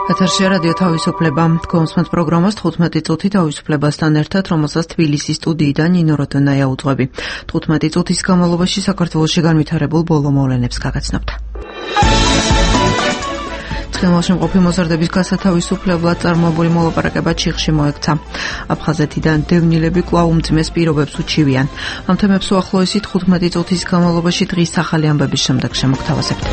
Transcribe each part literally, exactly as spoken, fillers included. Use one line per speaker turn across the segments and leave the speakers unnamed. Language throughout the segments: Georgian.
ეთერში რადიო თავისუფლება. კონსმეთ პროგრამას თხუთმეტი წუთი თავისუფლებასთან ერთად, რომელსაც თბილისის სტუდიიდან ნინო როდონაია უძღვები. თხუთმეტი წუთის განმავლობაში საქართველოში განვითარებულ ბოლო მოვლენებს გაგაცნობთ. ცხინვალში მყოფი მოზარდების გასათავისუფლებლად წარმოებული მოლაპარაკება ჩიხში მოექცა. აფხაზეთიდან დევნილები კვლავ უმძიმეს პირობებს უჩივიან. ამ თემებს უახლოესი თხუთმეტი წუთის განმავლობაში დღის ახალი ამბების შემდეგ შემოგთავაზებთ.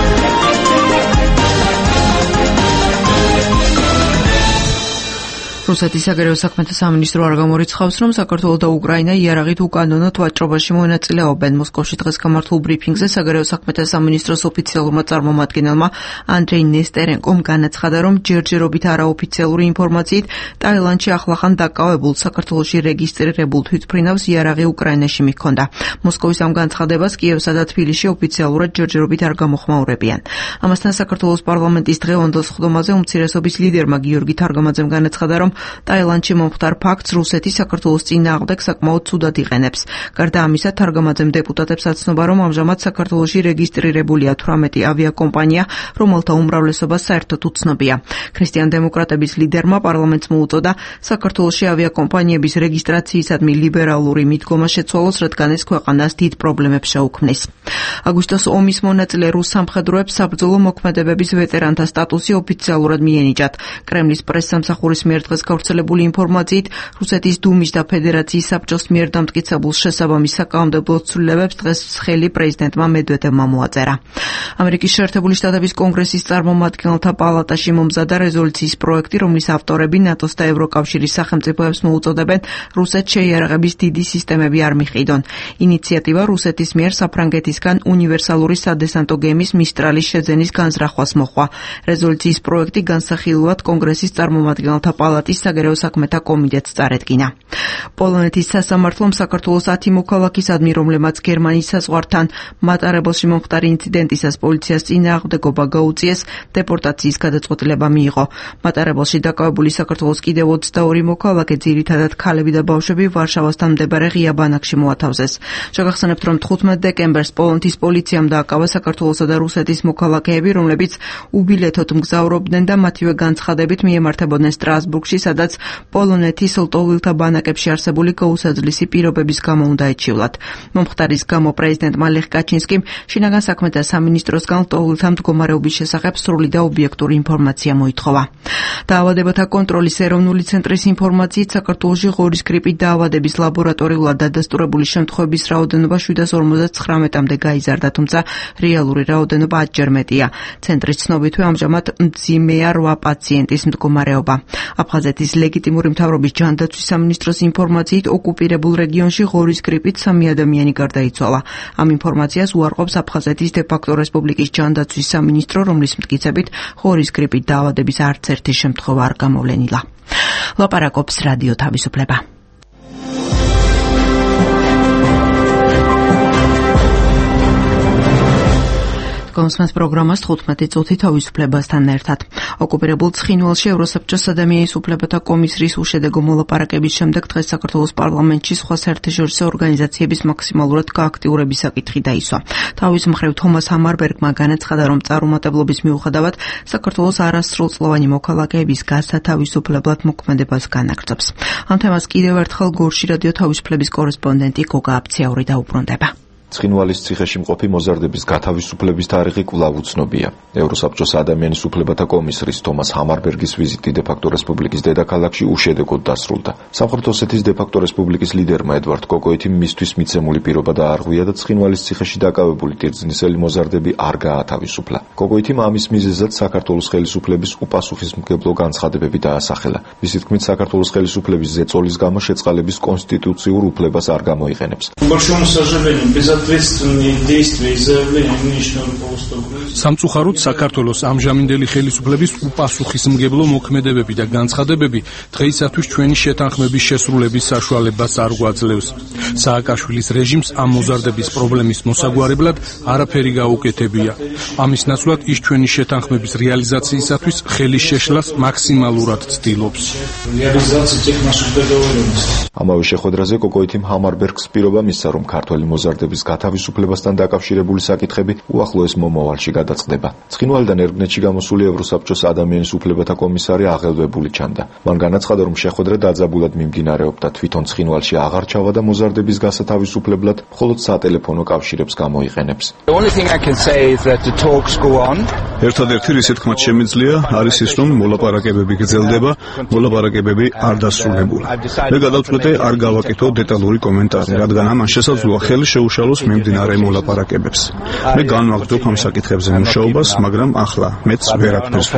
რუსეთის საგარეო საქმეთა სამინისტრო არ გამორიცხავს, რომ საქართველო და უკრაინა იარაღით უკანონოდ ვაჭრობაში მონაწილეობენ. მოსკოვში დღეს გამართულ ბრიფინგზე საგარეო საქმეთა სამინისტროს ოფიციალურმა წარმომადგენელმა ანდრეი ნესტერენკომ განაცხადა, რომ ჯერჯერობით არაოფიციალური ინფორმაციით ტაილანდში ახლახან დაკავებულ საქართველოში რეგისტრირებულ თვითმფრინავს იარაღი უკრაინაში მიჰქონდა. მოსკოვის ამ განცხადებას კიევსა და თბილისში ოფიციალურად ჯერჯერობით არ გამოხმაურებიან. ამასთან საქართველოს პარლამენტის დღევანდელ სხდომაზე უმცირესობის ლიდერმა გიორგი თარგამაძემ განაცხადა, რომ ტაილანდში მომხდარ ფაქტს რუსეთი საქართველოს წინააღმდეგ საკმაოდ ცუდად იყენებს. გარდა ამისა, თარგამაძემ დეპუტატებს აცნობა, რომ ამჟამად საქართველოში რეგისტრირებულია თვრამეტი ავიაკომპანია, რომელთა უმრავლესობა საერთოდ უცნობია. ქრისტიან-დემოკრატების ლიდერმა პარლამენტს მოუწოდა საქართველოში ავიაკომპანიების რეგისტრაციისადმი ლიბერალური მიდგომა შეცვალოს, რადგან ეს ქვეყანას დიდ პრობლემებს შეუქმნის. აგვისტოს ომის მონაწილე რუს სამხედროებს საბრძოლო მოქმედებების ვეტერანთა სტატუსი ოფიციალურად მიენიჭათ. კრემლის პრესსამსახურის მიერ დღეს გავრცელებული ინფორმაციით, რუსეთის დუმის და ფედერაციის საბჭოს მიერ დამტკიცებულ შესაბამის საკანონმდებლო ცვლილებებს დღეს ხელი პრეზიდენტმა მედვედევმა მოაწერა. ამერიკის შეერთებული შტატების კონგრესის წარმომადგენელთა პალატაში მომზადა რეზოლუციის პროექტი, რომლის ავტორები ნატოს და ევროკავშირის სახელმწიფოებს მოუწოდებენ რუსეთს შეიარაღების დიდი სისტემები არ მიჰყიდონ. ინიციატივა რუსეთის მიერ საფრანგეთისგან უნივერსალური სადესანტო გემის მისტრალის შეძენის განზრახვას მოჰყვა. რეზოლუციის პროექტი განსახილულად კონგრესის წარმომადგენელთა პალატის საგარეო საქმეთა კომიტეტს წარედგინა. პოლონეთის სასამართლომ საქართველოს ათი მოქალაქისადმი, რომლებმაც გერმანიის საზღვართან მატარებელში მომხდარი ინციდენტისას პოლიციას წინააღმდეგობა გაუწიეს, დეპორტაციის გადაწყვეტილება მიიღო. მატარებელში დაკავებული საქართველოს კიდევ ოცდაორი მოქალაქე, ძირითადად ქალები და ბავშვები, ვარშავასთან მდებარე ღია ბანაკში მოათავზეს. შეგახსენებთ, რომ თხუთმეტ დეკემბერს პოლონეთის პოლიციამ დააკავა საქართველოსა და რუსეთის მოქალაქეები, რომლებიც უბილეთოდ მგზავრობდნენ და მათივე განცხადებით მიემართებოდნენ სტრასბურგში, სადაც პოლონეთის ლტოვილთა ბანაკებში არსებული გაუსაძლისი პირობების გამო უნდა ეჩივლათ. მომხდარის გამო პრეზიდენტმა ლეხ კაჩინსკიმ შინაგან საქმეთა სამინისტროსგან ლტოვილთა მდგომარეობის შესახებ სრული და ობიექტური ინფორმაცია მოითხოვა. დაავადებათა კონტროლის ეროვნული ცენტრის ინფორმაციით, საქართველოში ღორის გრიპით დაავადების ლაბორატორიულად დადასტურებული შემთხვევების რაოდენობა შვიდას ორმოცდათხრამეტამდე გაიზარდა, თუმცა რეალური რაოდენობა ათჯერ მეტია. ცენტრის ცნობითვე ამჟამად მძიმეა რვა პაციენტის მდგომარეობა. აფხაზეთის ლეგიტიმური მთავრობის ჯანდაცვის სამინისტროს ინფორმაციით, ოკუპირებულ რეგიონში ღორის გრიპით სამი ადამიანი გარდაიცვალა. ამ ინფორმაციას უარყოფს აფხაზეთის დე-ფაქტო რესპუბლიკის ჯანდაცვის სამინისტრო, რომლის მტკიცებით ღორის გრიპით დაავადების არც ერთი შემთხვევა არ გამოვლენილა. ლაპარაკობს რადიო თავისუფლება. კონსმეთ პროგრამას თხუთმეტი წუთი თავისუფლებასთან ერთად. ოკუპირებულ ცხინვალში ევროსაბჭოს ადამიანის უფლებათა კომისრის უშედეგო მოლაპარაკების შემდეგ დღეს საქართველოს პარლამენტში სხვა საერთაშორისო ორგანიზაციების მაქსიმალურად გააქტიურების საკითხი დაისვა. თავის მხრივ თომას ჰამარბერგმა განაცხადა, რომ წარუმატებლობის მიუხედავად საქართველოს არასრულწლოვანი მოქალაქეების გასათავისუფლებლად მოქმედებას განაგრძობს. ამ თემას კიდევ ერთხელ გორში რადიო თავისუფლების კორესპონდენტი გოგა აბციაური დაუბრუნდება.
ცხინვალის ციხეში მყოფი მოზარდების გათავისუფლების თარიღი კვლავ უცნობია. ევროსაბჭოს ადამიანის უფლებათა კომისრის თომას ჰამარბერგის ვიზიტი დე-ფაქტო რესპუბლიკის დედაქალაქში უშედეგოდ დასრულდა. სამხრეთ ოსეთის დე-ფაქტო რესპუბლიკის ლიდერმა ედვარდ კოკოითიმ მისთვის მიცემული პირობა დაარღვია და ცხინვალის ციხეში დაკავებული ტირძნისელი მოზარდები არ გაათავისუფლა. კოკოითიმ ამის მიზეზად საქართველოს ხელისუფლების უპასუხისმგებლო განცხადებები დაასახელა. მისი თქმით, საქართველოს ხელისუფლების ზეწოლის გამო შეწყალების კონსტიტუციურ უფლებას არ გამოიყენებს.
სამწუხაროდ საქართველოს ამჟამინდელი ხელისუფლების უპასუხისმგებლო მოქმედებები და განცხადებები დღეისათვის ჩვენი შეთანხმების შესრულების საშუალებას არ გვაძლევს. სააკაშვილის რეჟიმს ამ მოზარდების პრობლემის მოსაგვარებლად არაფერი გაუკეთებია. ამის ნაცვლად ის ჩვენი შეთანხმების რეალიზაციისათვის ხელის შეშლას მაქსიმალურად ცდილობს.
ამავე შეხვედრაზე კოკოითიმ ჰამარბერგს პირობა მისცა, რომ ქართველი მოზარდების გათავისუფლებასთან დაკავშირებული საკითხები უახლოეს მომავალში გადაწყდება. ცხინვალიდან ერგნეთში გამოსული ევროსაბჭოს ადამიანის უფლებათა კომისარი აღელვებული ჩანდა. მან განაცხადა, რომ შეხვედრა დაძაბულად მიმდინარეობდა, თვითონ ცხინვალში აღარ ჩავადა მოზარდების გასათავისუფლებლად, მხოლოდ სატელეფონო კავშირებს გამოიყენებს.
ერთადერთი რისი თქმაც შემიძლია არის ის, რომ მოლაპარაკებები გრძელდება, მოლაპარაკებები არ დასრულებულა. მე გადავწყვეტე არ გავაკეთო დეტალური კომენტარი, რადგან ამან შესაძლოა ხელი შეუშალოს მიმდინარე მოლაპარაკებებს. მე განვაგრძობ ამ საკითხებზე მუშაობას, მაგრამ ახლა მეც ვერაფერს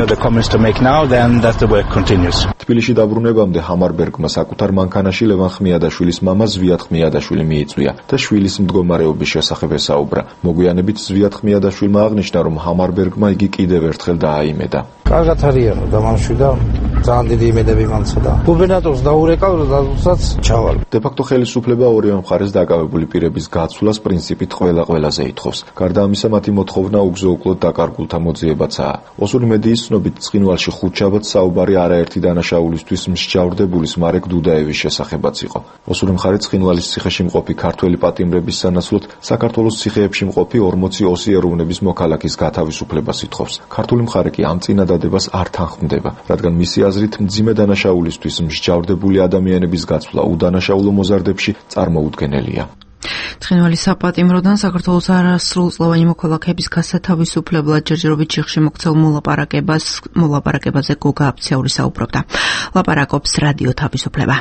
თბილისში დაბრუნებამდე ჰამარბერგმა საკუთარ მანქანაში ლევან ხმიადაშვილის მამა ზვიად ხმიადაშვილი მიიწვია და შვილის მდგომარეობის შესახებ ესაუბრა. მოგვიანებით ზვიად ხმიადაშვილმა აღნიშნა, რომ ჰამარბერგმა იგი კიდევ ერთხელ დააიმედა.
კარგად არიანო და მამშვიდა ძალიან დიდი იმედები მანცდა. გუბერნატორს დაურეკა, როდესაც ჩავალ.
დე-ფაქტო ხელისუფლება ორივე მხარეს დაკავებული პირების გაცვლას პრინციპით ყველა ყველაზე ითხოვს. გარდა ამისა, მათი მოთხოვნა უგზო-უკლოდ დაკარგულთა მოძიებაცაა. ოსური მედიის ცნობით, ცხინვალში ხუთშაბათს საუბარი არაერთი დანაშაულისთვის მსჯავრდებულის მარეკ დუდაევის შესახებაც იყო. ოსური მხარე ცხინვალის ციხეში მყოფი ქართველი პატიმრების სანაცვლოდ საქართველოს ციხეებში მყოფი ორმოცი ოსი ეროვნების მოქალაქის გათავისუფლებას ითხოვს. ქართული მხარე კი ამ წინადადებას არ თანხმდება, რადგან მისი აზრით მძიმე დანაშაულისთვის მსჯავრდებული ადამიანების გაცვლა უდანაშაულო მოზარდებში წარმოუდგენელია.
ცხინვალის საპატიმროდან საქართველოს არასრულწლოვანი მოქალაქეების გასათავისუფლებლად ჯერჯერობით ჩიხში მოქცეულ მოლაპარაკებას მოლაპარაკებაზე გოგა აფციაური საუბრობდა. ლაპარაკობს რადიო თავისუფლება.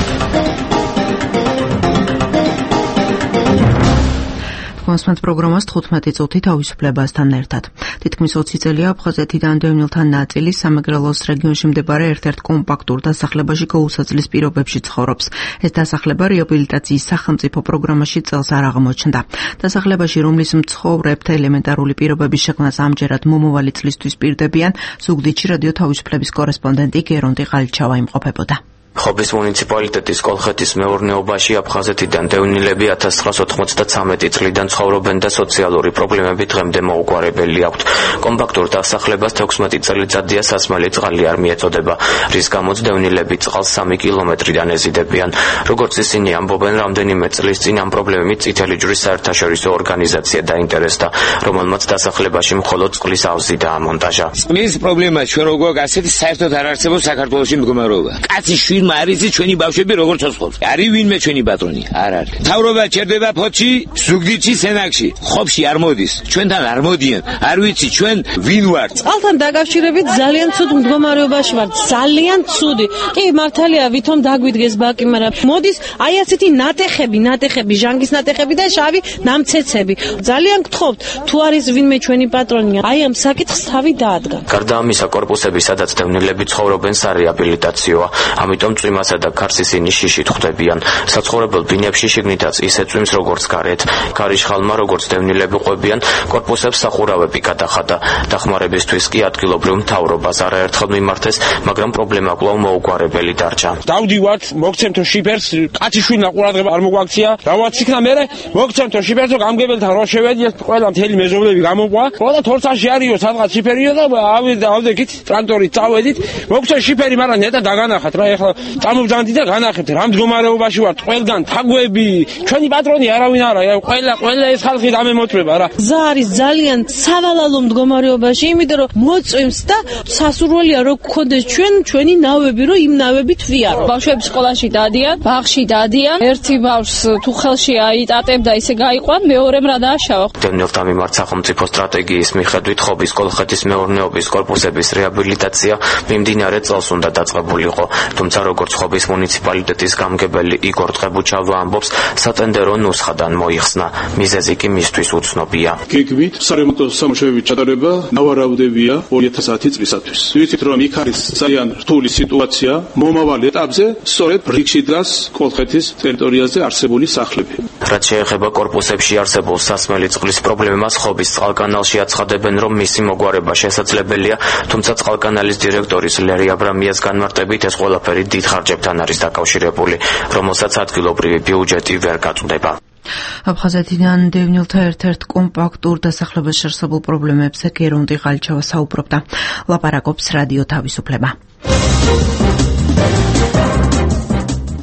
კონსპენს პროგრამას თხუთმეტი წუთი თავისუფლებასთან ერთად. თითქმის ოცი წელია აფხაზეთიდან დევნილთა ნაწილი სამეგრელოს რეგიონში მდებარე ერთ-ერთ კომპაქტურ დასახლებაში გაუსაძლის პირობებში ცხოვრობს. ეს დასახლება რეაბილიტაციის სახელმწიფო პროგრამაში წელს არ აღმოჩნდა. დასახლებაში, რომლის მცხოვრებთა ელემენტარული პირობების შექმნას ამჯერად მომავალი წლისთვის პირდებიან, ზუგდიდში რადიო თავისუფლების კორესპონდენტი გერონტი ყალიჩავა იმყოფებოდა.
ხობის მუნიციპალიტეტის კოლხეთის მეურნეობაში აფხაზეთიდან დევნილები ათას ცხრაას ოთხმოცდათრამეტი წლიდან ცხოვრობენ და სოციალური პრობლემები დღემდე მოუგვარებელი აქვთ. კომპაქტურ დასახლებას თექვსმეტი წელიწადია სასმელი წყალი არ მიეწოდება, რის გამოც დევნილები წყალს სამი კილომეტრიდან ეზიდებიან. როგორც ისინი ამბობენ, რამდენიმე წლის წინ ამ პრობლემით წითელი ჯვრის საერთაშორისო ორგანიზაცია დაინტერესდა, რომელმაც დასახლებაში მხოლოდ წყლის ავზი დაამონტაჟა.
წყლის პრობლემა ჩვენ როგორ გასცეთ, საერთოდ არ არსებობს საქართველოში მდგომარეობა. კაცი შვილმა არ იცის ჩვენი ბავშვები როგორ ცოცხლობს. არის ვინმე ჩვენი პატრონი? არ არის. თავრობა ჩერდება ფოთში, ზუგდიდში, სენაკში. ხობში არ მოდის. ჩვენთან არ მოდიან. არ ვიცი ჩვენ ვინ ვართ.
წყალთან დაკავშირებით ძალიან ცუდ მდგომარეობაში ვართ. ძალიან ცუდი. კი, მართალია, ვითომ დაგვიდგეს ბაკი, მაგრამ მოდის აი ასეთი ნატეხები, ნატეხები, ჟანგის ნატეხები და შავი ნამცეცები. ძალიან გთხოვთ, თუ არის ვინმე ჩვენი პატრონი, აი ამ საკითხს თავი დაადგა.
გარდა ამისა, კორპუსები, სადაც დევნილები ცხოვრობენ, სარეაბილიტაციოა. ამიტომ წვიმასა და ქარს ისინი შიშით ხვდებიან. საცხოვრებელ ბინებში შიგნითაც ისე წვიმს როგორც გარეთ. ქარიშხალმა როგორც დევნილები ყვებიან, კორპუსებს სახურავები გადახადა. დახმარებისთვის კი ადგილობრივ მთავრობას არაერთხელ მიმართეს, მაგრამ პრობლემა კვლავ მოუგვარებელი დარჩა.
დავდივართ, მოგცემთო შიფერს, კაცი შვილმა ყურადღება არ მოგვაქცია. რასაც იქნა მერე, მოგცემთო შიფერს, რომ გამგებელთან რო შევედიეთ, ყველა მთელი მეზობლები გამოყვა. ყველა თორსაში არისო, სადღაც შიფერიო და ავდექით ტრაქტორით წავედით. მოგცე შიფერი, მაგრამ ნეტა დაგანახათ რა, ეხლა წამოვძანდი და განახებთ, რა მდგომარეობაში ვართ, ყველგან თაგვები, ჩვენი პატრონი არავინ არა, ყველა ყველა ეს ხალხი დამემოწმება რა.
გზა არის ძალიან სავალალო მდგომარეობაში, იმიტომ რომ მოწვიმს და სასურველია რომ გქონდეს ჩვენ ჩვენი ნავები, რომ იმ ნავებით ვიარო.
ბავშვები სკოლაში დადიან, ბაღში დადიან, ერთი ბავშვს თუ ხელში აიტატებდა, ისე გაიყვან, მეორემ რა დააშავა.
დევნილთა მიმართ სახელმწიფო სტრატეგიის მიხედვით ხობის კოლხეთის მეურნეობის კორპუსების რეაბილიტაცია მიმდინარე წელს უნდა დაწყებულიყო. თუმცა როგორც ხობის მუნიციპალიტეტის გამგებელი იგორ ტყებუჩავა ამბობს, სატენდერო ნუსხადან მოიხსნა. მიზეზი კი მისთვის უცნობია.
გეგმით სარემონტო სამუშაოების ჩატარება ნავარავდებია ორი ათას ათი წლისათვის. ვიცით რომ იქ არის ძალიან რთული სიტუაცია. მომავალ ეტაპზე სწორედ რიგში დგას კოლხეთის ტერიტორიაზე არსებული სახლები.
რაც შეეხება კორპუსებში არსებულ სასმელი წყლის პრობლემას, ხობის წყალკანალში აცხადებენ, რომ მისი მოგვარება შესაძლებელია, თუმცა წყალკანალის დირექტორის ლერი აბრამიას განმარტებით ეს ყველაფერი დიდ ხარჯებთან არის დაკავშირებული, რომელსაც ადგილობრივი ბიუჯეტი ვერ გაწვდება.
აფხაზეთიდან დევნილთა ერთ-ერთ კომპაქტურ დასახლებაში არსებულ პრობლემებზე გერონტი ყალიჩავა საუბრობდა. ლაპარაკობს რადიო თავისუფლება.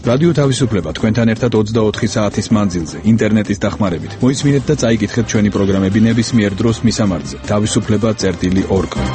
რადიო თავისუფლება თქვენთან ერთად ოცდაოთხი საათის მანძილზე ინტერნეტის დახმარებით. მოისმინეთ და წაიკითხეთ ჩვენი პროგრამები ნებისმიერ დროს მისამართზე. თავისუფლება წერტილი ორ კა.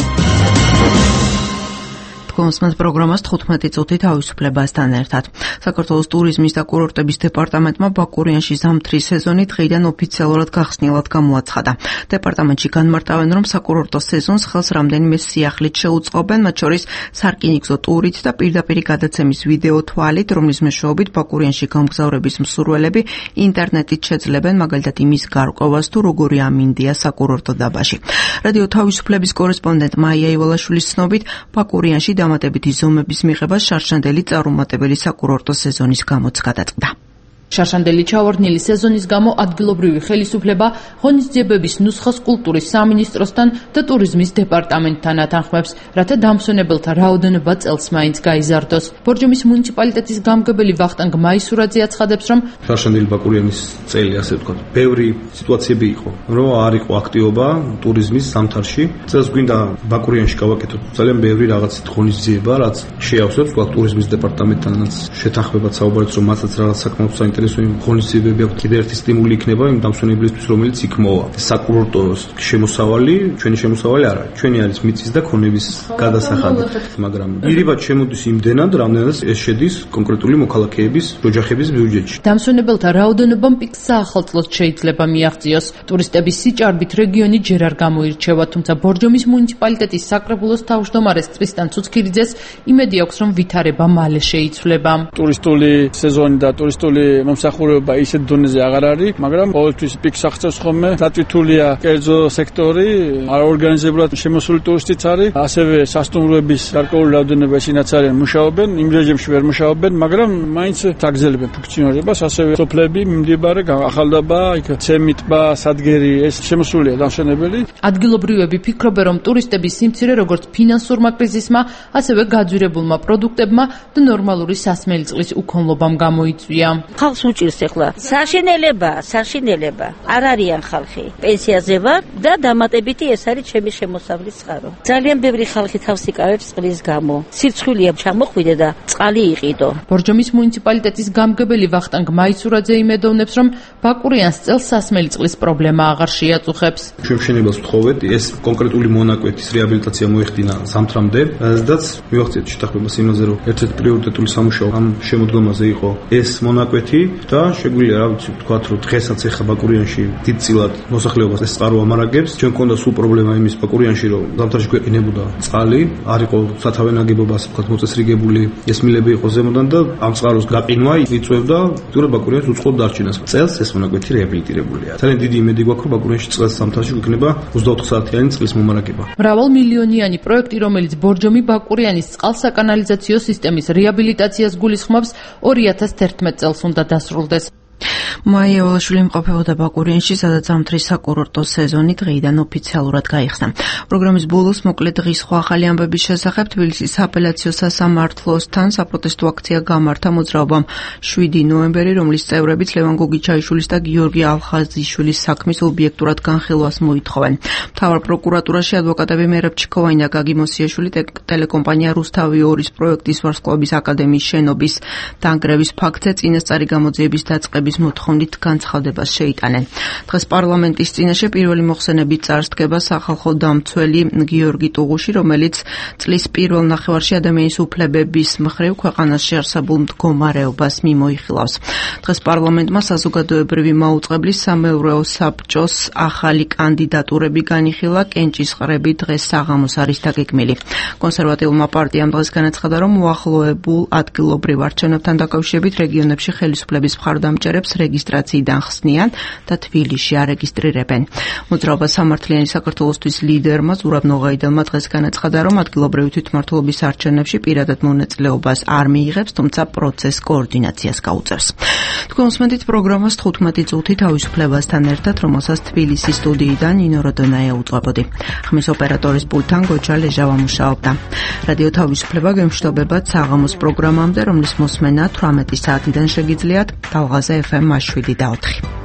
Კონსმენთ პროგრამას თხუთმეტი წუთი თავისუფლებასთან ერთად. საქართველოს ტურიზმის და კურორტების დეპარტამენტმა ბაკურიანში ზამთრის სეზონი დღეიდან ოფიციალურად გახსნილად გამოაცხადა. დეპარტამენტში განმარტავენ, რომ საკურორტო სეზონს ხელს რამდენიმე სიახლით შეუწყობენ, მათ შორის სარკინიგზო ტურით და პირდაპირ გადაცემის ვიდეო თვალით, რომლის მეშვეობით ბაკურიანში გამგზავრების მსურველები ინტერნეტით შეძლებენ მაგალითად იმის გარკვევას თუ როგორი ამინდია საკურორტო დაბაში. რადიო თავისუფლების კორესპონდენტ მაია ივალაშვილის ცნობით, ბაკურიანში დამატებითი ზომების მიღებას შარშანდელი წარუმატებელი საკურორტო სეზონის გამოც გადაწყდა.
შარშანდელი ჩავარდნილი სეზონის გამო ადგილობრივი ხელისუფლება ღონისძიებების ნუსხას კულტურის სამინისტროსთან და ტურიზმის დეპარტამენტთან ათანხმებს, რათა დამსვენებელთა რაოდენობა წელს მაინც გაიზარდოს. ბორჯომის მუნიციპალიტეტის გამგებელი ვახტანგ მაისურაძე აცხადებს, რომ
შარშანდელი ბაკურიანის წელი, ასე ვთქვათ, ბევრი სიტუაციები იყო, რომ არ იყო აქტივობა ტურიზმის ზამთარში. წელს გვინდა ბაკურიანში გავაკეთოთ ძალიან ბევრი რაღაც ღონისძიება, რაც შეავსებს ვთქვათ ტურიზმის დეპარტამენტთანაც შეთანხმებად საუბარიც, რომ მათაც რაღაც საკმაოდ საინტერესო ღონისძიებები აქვს. კიდევ ერთი სტიმული იქნება იმ დამსვენებლისთვის, რომელიც იქ მოვა. საკურორტო შემოსავალი, ჩვენი შემოსავალი არა. ჩვენი არის მიწის და ქონების გადასახადი, მაგრამ ირიბად შემოდის იმდენად, რამდენადაც ეს შედის კონკრეტული მოქალაქეების ოჯახების ბიუჯეტში.
დამსვენებელთა რაოდენობამ პიკს საახალწლოდ შეიძლება მიაღწიოს. ტურისტების სიჭარბით რეგიონი ჯერ არ გამოირჩევა, თუმცა ბორჯომის მუნიციპალიტეტის საკრებულოს თავმჯდომარეს ტრისტან ცუცქირიძეს იმედი აქვს, რომ ვითარება მალე შეიცვლება.
ტურისტული სეზონი და ტურისტული მომსახურება ისეთ დონეზე აღარ არის, მაგრამ ყოველთვის პიკს აღწევს ხოლმე. დატვირთულია კერძო სექტორი, არაორგანიზებულად შემოსული ტურისტიც არის, ასევე სასტუმროების გარკვეული რაოდენობა ისინაც არიან მუშაობენ, იმ რეჟიმში ვერ მუშაობენ, მაგრამ მაინც აგრძელებენ ფუნქციონირებას, ასევე სოფლები მიმდებარე ახალდაბა, იქ ცემიტბა, სადგერი, ეს შემოსულია დამსვენებელი.
ადგილობრივები ფიქრობენ, რომ ტურისტების სიმცირე როგორც ფინანსურმა კრიზისმა, ასევე გაძვირებულმა პროდუქტებმა და ნორმალური სასმელი წყლის უქონლობამ გამოიწვია.
ხალხს უჭირს ახლა საშინელება, საშინელება. არ არიან ხალხი. პენსიაზე ვარ და დამატებითი ეს არის ჩემი შემოსავლის წყარო. ძალიან ბევრი ხალხი თავს იკავებს წყლის გამო. სირცხვილია ჩამოხვიდე და წყალი იყიდო.
ბორჯომის მუნიციპალიტეტის გამგებელი ვახტანგ მაისურაძე იმედოვნებს, რომ ბაკურიანს წელს სასმელი წყლის პრობლემა აღარ შეაწუხებს.
ჩვენ მშენებელს ვთხოვეთ, ეს კონკრეტული მონაკვეთის რეაბილიტაცია მოეხდინა ზამთრამდე, სადაც მივახციეთ შეთანხმებას იმაზე, რომ ერთ-ერთი პრიორიტეტული სამუშაო ამ შემოდგომაზე იყო ეს მონაკვეთი და შეგვიძლია რა ვიცი ვთქვათ, რომ დღესაც ახლა ბაკურიანში დიდწილად მოსახლეობას ეს წყარო ამარაგებს. ჩვენ გქონდა სულ პრობლემა იმის ბაკურიანში, რომ ზამთარში გვეყინებოდა წყალი, არ იყო სათავე ნაგებობა, ასე ვთქვათ, მოწესრიგებული, ეს მილები იყო ზემოდან და ამ წყაროს გაყინვა იწვევდა თუნდაც ბაკურიანს უწყლოდ დარჩენას. წელს ეს მონაკვეთი რეაბილიტირებულია. ძალიან დიდი იმედი გვაქვს, რომ ბაკურიანში წელს ზამთარში გვექნება ოცდაოთხ საათიანი წყლის მომარაგება.
მრავალმილიონიანი პროექტი, რომელიც ბორჯომი ბაკურიანის წყალსაკანალიზაციო სისტემის რეაბილიტაციას გულისხმობს, ორი ათას თერთმეტ წელს უნდა დასრულდეს.
მაია ივალაშვილი იმყოფებოდა ბაკურიანში, სადაც ზამთრის საკურორტო სეზონი დღეიდან ოფიციალურად გაიხსნა. პროგრამის ბოლოს მოკლედ დღის სხვა ახალი ამბების შესახებ თბილისის სააპელაციო სასამართლოსთან საპროტესტო აქცია გამართა მოძრაობამ შვიდი ნოემბერი, რომლის წევრებიც ლევან გოგიჩაიშვილის და გიორგი ალხაზიშვილის საქმის ობიექტურად განხილვას მოითხოვენ. მთავარ პროკურატურაში ადვოკატები მერაბ ჩიქოვანი და გაგი მოსიაშვილი ტელეკომპანია რუსთავი ორის პროექტის ვარსკვლავების აკადემიის შენობის დანგრევის ფაქტზე წინასწარი გამოძიების დაწყების მოთხოვნით განცხადებას შეიტანენ. დღეს პარლამენტის წინაშე პირველი მოხსენებით წარსდგება სახალხო დამცველი გიორგი ტუღუში, რომელიც წლის პირველ ნახევარში ადამიანის უფლებების მხრივ ქვეყანაში არსებულ მდგომარეობას მიმოიხილავს. დღეს პარლამენტმა საზოგადოებრივი მაუწყებლის სამეურვეო საბჭოს ახალი კანდიდატურები განიხილა, კენჭისყრები დღეს საღამოს არის დაგეგმილი. კონსერვატიულმა პარტიამ დღეს განაცხადა, რომ უახლოებულ ადგილობრივ არჩევნებთან დაკავშირებით რეგიონებში ხელისუფლების მხარდამჭერებს რეგისტრაციიდან ხსნიან და თბილისში არეგისტრირებენ. მოძრაობა სამართლიანი საქართველოსთვის ლიდერმა ზურაბ ნოღაიდელმა დღეს განაცხადა, რომ ადგილობრივი თვითმმართველობის არჩევნებში პირადად მონაწილეობას არ მიიღებს, თუმცა პროცესს კოორდინაციას გაუწევს. თქვენ უსმენთ პროგრამას თხუთმეტი წუთი თავისუფლებასთან ერთად, რომელსაც თბილისის სტუდიიდან ნინო როდონაია უწყებოდი. ხმის ოპერატორის პულტთან გოჯა ლეჟავა მუშაობდა. რადიო თავისუფლება გემშვიდობებათ საღამოს პროგრამამდე, რომლის მოსმენა თვრამეტი საათიდან შეგიძლიათ. თავღაზე ეფ ემ შვიდი და ოთხი.